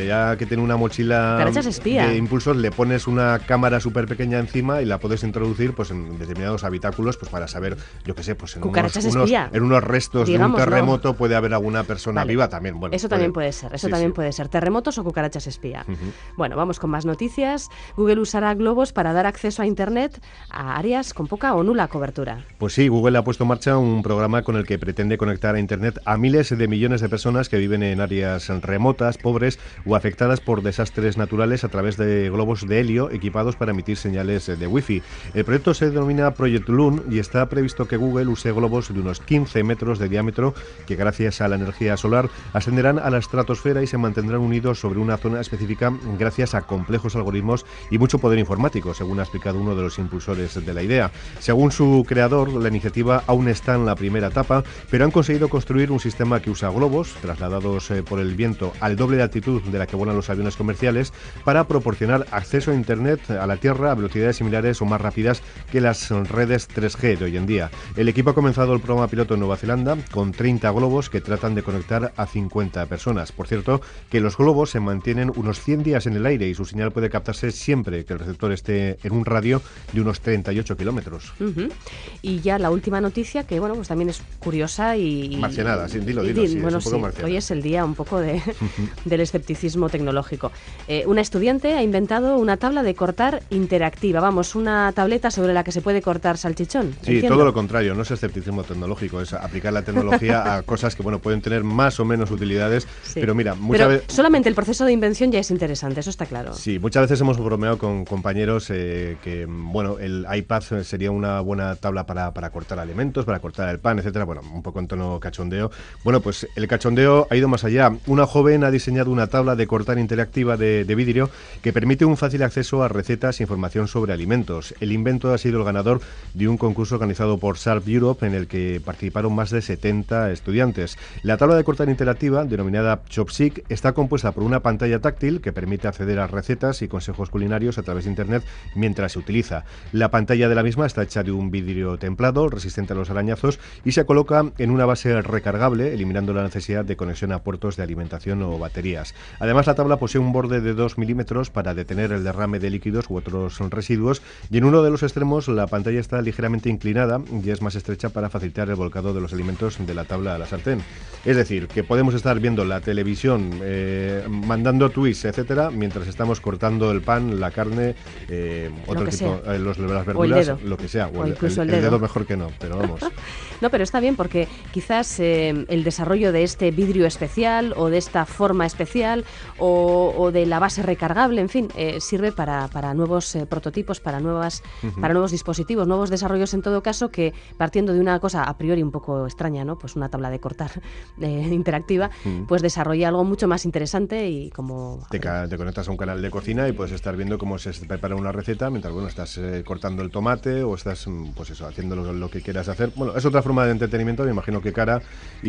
que tiene una mochila Cucarachas espía. de impulsos, le pones una cámara súper pequeña encima y la puedes introducir pues en determinados habitáculos pues para saber, yo qué sé, pues en unos, unos, en unos restos Digámoslo. de un terremoto puede haber alguna persona vale. viva también. Bueno, eso puede, también puede ser, eso sí, también sí. puede ser. Terremotos o cucarachas espía. Uh-huh. Bueno, vamos con más noticias. Google usará globos para dar acceso a Internet a áreas con poca o nula cobertura. Pues sí, Google ha puesto en marcha un programa con el que pretende conectar a Internet a miles de millones de personas que viven en áreas remotas, pobres o afectadas por desastres naturales a través de globos de helio equipados para emitir señales de Wi-Fi. El proyecto se denomina Project Loon y está previsto que Google use globos de unos quince metros de diámetro que gracias a la energía solar ascenderán a la estratosfera y se mantendrán unidos sobre una zona específica gracias a complejos algoritmos y mucho poder informático, según ha explicado uno de los impulsores de la idea. Según su creador, la iniciativa aún está en la primera etapa, pero han conseguido construir un sistema que usa globos, trasladados eh, por el viento al doble de altitud de la que vuelan los aviones comerciales, para proporcionar acceso a Internet a la Tierra a velocidades similares o más rápidas que las redes tres G de hoy en día. El equipo ha comenzado el programa piloto en Nueva Zelanda con treinta globos que tratan de conectar a cincuenta personas. Por cierto, que los globos se mantienen unos cien días en el aire y su señal puede captarse siempre que el receptor esté en un radio de unos treinta y ocho kilómetros. Uh-huh. Y ya la última noticia, que bueno, pues también es curiosa y... Marcianada, sí, dilo, dilo, y, sí, bueno, es un poco sí, marciana. Hoy es el día un poco de, del escepticismo tecnológico. Eh, una estudiante ha inventado una tabla de cortar interactiva, vamos, una tableta sobre la que se puede cortar salchichón. Sí, entiendo. Todo lo contrario, no es escepticismo tecnológico, es aplicar la tecnología a cosas que, bueno, pueden tener más o menos utilidades, sí. pero mira, muchas veces... solamente el proceso de invención ya es interesante, eso está claro. Sí, muchas veces hemos bromeado con compañeros eh, que, bueno, el iPad sería una buena tabla para, para cortar alimentos, para cortar el pan, etcétera, bueno, un poco en tono cachondeo. Bueno, pues el cachondeo ha ido más allá. Una joven ha diseñado una tabla de cortar interactiva de, de vidrio que permite un fácil acceso a recetas e información sobre alimentos. El invento ha sido el ganador de un concurso organizado por Sharp Europe en el que participaron más de setenta estudiantes. La tabla de cortar interactiva, denominada Chopstick, está compuesta por una pantalla táctil que permite acceder a recetas y consejos culinarios a través de Internet mientras se utiliza. La pantalla de la misma está hecha de un vidrio templado, resistente a los arañazos, y se coloca en una base recargable, eliminando la necesidad de conexión a puertos de alimentación o baterías. Además, la tabla posee un borde de dos milímetros para detener el derrame de líquidos u otros residuos, y en uno de los extremos la pantalla está ligeramente inclinada y es más estrecha para facilitar el volcado de los alimentos de la tabla a la sartén. Es decir, que podemos estar viendo la televisión, eh, mandando tweets, etcétera, mientras estamos cortando el pan, la carne, eh, otro tipo, eh, los, las verduras, lo que sea. O, o el, incluso el, el, dedo. el dedo mejor que no, pero vamos. No, pero está bien porque quizás eh, el desarrollo de este vidrio especial o de esta forma especial o, o de la base recargable, en fin, eh, sirve para, para nuevos eh, prototipos, para nuevas, uh-huh. para nuevos dispositivos, nuevos desarrollos en todo caso, que partiendo de una cosa a priori un poco extraña, ¿no? Pues una tabla de cortar eh, interactiva, uh-huh. pues desarrolla algo mucho más interesante y como... Te, ca- te conectas a un canal de cocina y puedes estar viendo cómo se prepara una receta mientras, bueno, estás eh, cortando el tomate o estás, pues eso, haciendo lo, lo que quieras hacer. Bueno, es otra forma de entretenimiento, me imagino que cara y,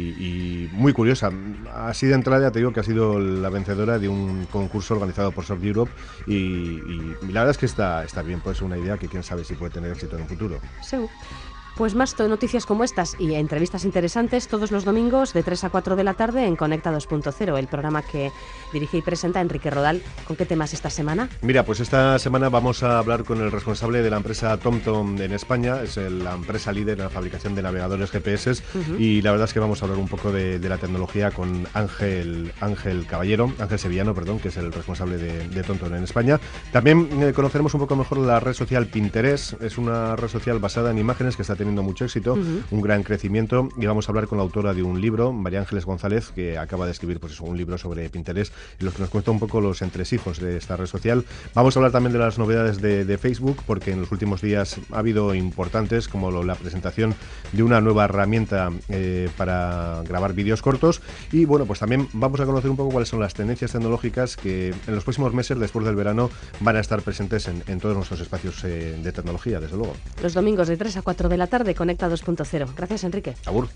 y muy curiosa. Así de entrada te digo que ha sido la vencedora de un concurso organizado por Sharp Europe y, y, y la verdad es que está, está bien, puede ser una idea que quién sabe si puede tener éxito en un futuro. Sí. Pues más noticias como estas y entrevistas interesantes todos los domingos de tres a cuatro de la tarde en Conecta dos punto cero, el programa que dirige y presenta Enrique Rodal. ¿Con qué temas esta semana? Mira, pues esta semana vamos a hablar con el responsable de la empresa TomTom en España, es la empresa líder en la fabricación de navegadores G P S, uh-huh. y la verdad es que vamos a hablar un poco de, de la tecnología con Ángel, Ángel Caballero, Ángel Sevillano, perdón, que es el responsable de, de TomTom en España. También eh, conoceremos un poco mejor la red social Pinterest, es una red social basada en imágenes que está teniendo teniendo mucho éxito, uh-huh. un gran crecimiento, y vamos a hablar con la autora de un libro, María Ángeles González, que acaba de escribir pues eso, un libro sobre Pinterest, en los que nos cuenta un poco los entresijos de esta red social. Vamos a hablar también de las novedades de, de Facebook, porque en los últimos días ha habido importantes, como lo, la presentación de una nueva herramienta eh, para grabar vídeos cortos, y bueno, pues también vamos a conocer un poco cuáles son las tendencias tecnológicas que en los próximos meses, después del verano, van a estar presentes en, en todos nuestros espacios eh, de tecnología, desde luego. Los domingos de tres a cuatro de la tarde, Conecta dos punto cero. Gracias, Enrique. Agur.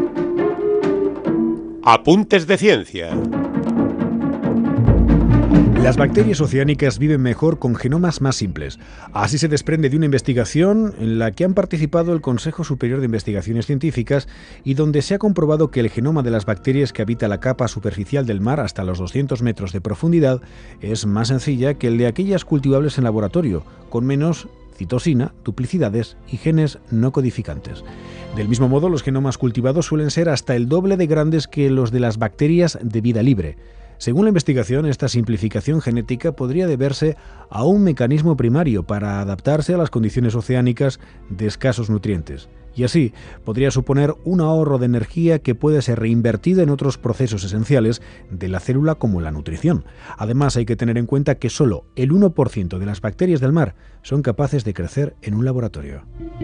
Apuntes de ciencia. Las bacterias oceánicas viven mejor con genomas más simples. Así se desprende de una investigación en la que han participado el Consejo Superior de Investigaciones Científicas y donde se ha comprobado que el genoma de las bacterias que habita la capa superficial del mar hasta los doscientos metros de profundidad es más sencilla que el de aquellas cultivables en laboratorio, con menos citosina, duplicidades y genes no codificantes. Del mismo modo, los genomas cultivados suelen ser hasta el doble de grandes que los de las bacterias de vida libre. Según la investigación, esta simplificación genética podría deberse a un mecanismo primario para adaptarse a las condiciones oceánicas de escasos nutrientes. Y así podría suponer un ahorro de energía que puede ser reinvertido en otros procesos esenciales de la célula como la nutrición. Además, hay que tener en cuenta que solo el uno por ciento de las bacterias del mar son capaces de crecer en un laboratorio.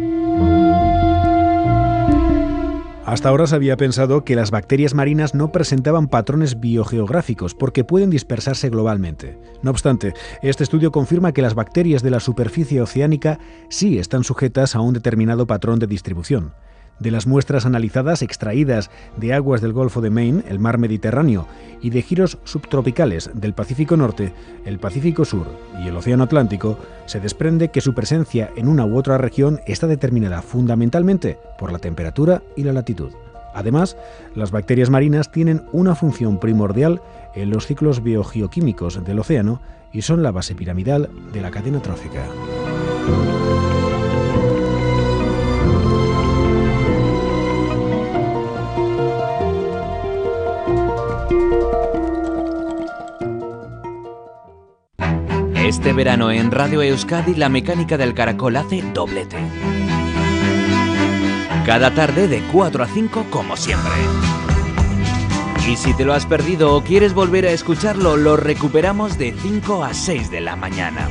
Hasta ahora se había pensado que las bacterias marinas no presentaban patrones biogeográficos porque pueden dispersarse globalmente. No obstante, este estudio confirma que las bacterias de la superficie oceánica sí están sujetas a un determinado patrón de distribución. De las muestras analizadas extraídas de aguas del Golfo de Maine, el mar Mediterráneo, y de giros subtropicales del Pacífico Norte, el Pacífico Sur y el Océano Atlántico, se desprende que su presencia en una u otra región está determinada fundamentalmente por la temperatura y la latitud. Además, las bacterias marinas tienen una función primordial en los ciclos biogeoquímicos del océano y son la base piramidal de la cadena trófica. Este verano en Radio Euskadi la mecánica del caracol hace doblete. Cada tarde de cuatro a cinco como siempre. Y si te lo has perdido o quieres volver a escucharlo, lo recuperamos de cinco a seis de la mañana.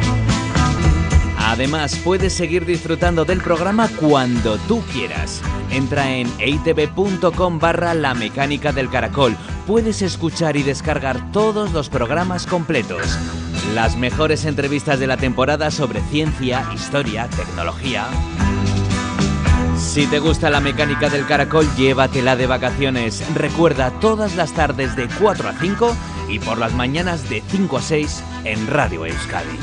Además, puedes seguir disfrutando del programa cuando tú quieras. Entra en eitv.com barra la mecánica del caracol. Puedes escuchar y descargar todos los programas completos. Las mejores entrevistas de la temporada sobre ciencia, historia, tecnología. Si te gusta la mecánica del caracol, llévatela de vacaciones. Recuerda, todas las tardes de cuatro a cinco y por las mañanas de cinco a seis en Radio Euskadi.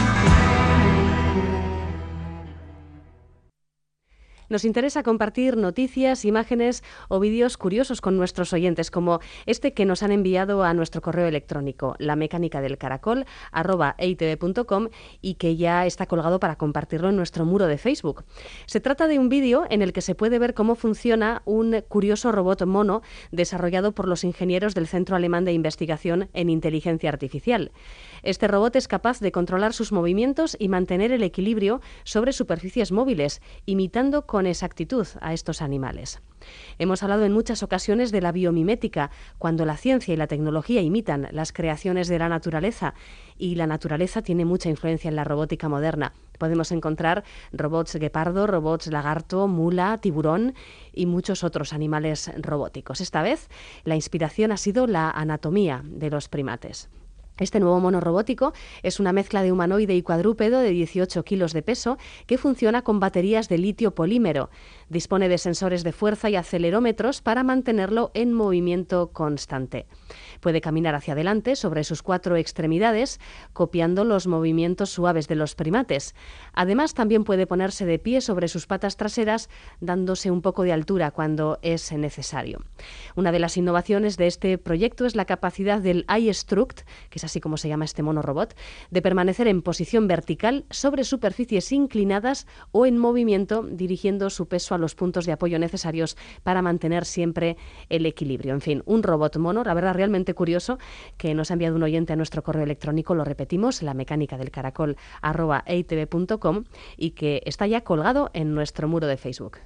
Nos interesa compartir noticias, imágenes o vídeos curiosos con nuestros oyentes, como este que nos han enviado a nuestro correo electrónico, la mecánica del caracol arroba e i te ve punto com, y que ya está colgado para compartirlo en nuestro muro de Facebook. Se trata de un vídeo en el que se puede ver cómo funciona un curioso robot mono desarrollado por los ingenieros del Centro Alemán de Investigación en Inteligencia Artificial. Este robot es capaz de controlar sus movimientos y mantener el equilibrio sobre superficies móviles, imitando con exactitud a estos animales. Hemos hablado en muchas ocasiones de la biomimética, cuando la ciencia y la tecnología imitan las creaciones de la naturaleza, y la naturaleza tiene mucha influencia en la robótica moderna. Podemos encontrar robots guepardo, robots lagarto, mula, tiburón y muchos otros animales robóticos. Esta vez, la inspiración ha sido la anatomía de los primates. Este nuevo mono robótico es una mezcla de humanoide y cuadrúpedo de dieciocho kilos de peso que funciona con baterías de litio polímero. Dispone de sensores de fuerza y acelerómetros para mantenerlo en movimiento constante. Puede caminar hacia adelante sobre sus cuatro extremidades, copiando los movimientos suaves de los primates. Además, también puede ponerse de pie sobre sus patas traseras, dándose un poco de altura cuando es necesario. Una de las innovaciones de este proyecto es la capacidad del iStruct, que es así como se llama este mono robot, de permanecer en posición vertical sobre superficies inclinadas o en movimiento, dirigiendo su peso a los puntos de apoyo necesarios para mantener siempre el equilibrio. En fin, un robot mono, la verdad, realmente curioso, que nos ha enviado un oyente a nuestro correo electrónico, lo repetimos, la mecánica del caracol arroba e i te ve punto com, y que está ya colgado en nuestro muro de Facebook.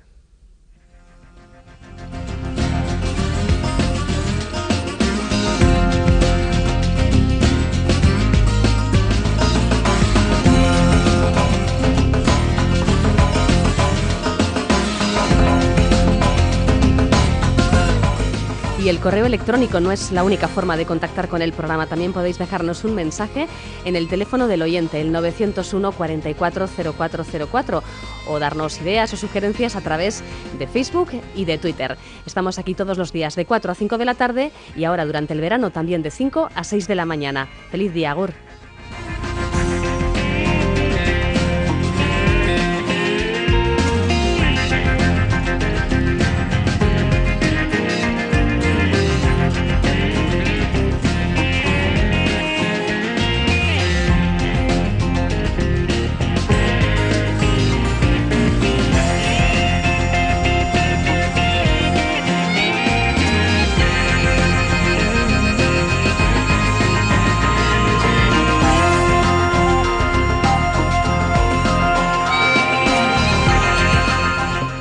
Y el correo electrónico no es la única forma de contactar con el programa. También podéis dejarnos un mensaje en el teléfono del oyente, el novecientos uno, cuarenta y cuatro, cero cuatro cero cuatro, o darnos ideas o sugerencias a través de Facebook y de Twitter. Estamos aquí todos los días de cuatro a cinco de la tarde y ahora durante el verano también de cinco a seis de la mañana. ¡Feliz día, Agur!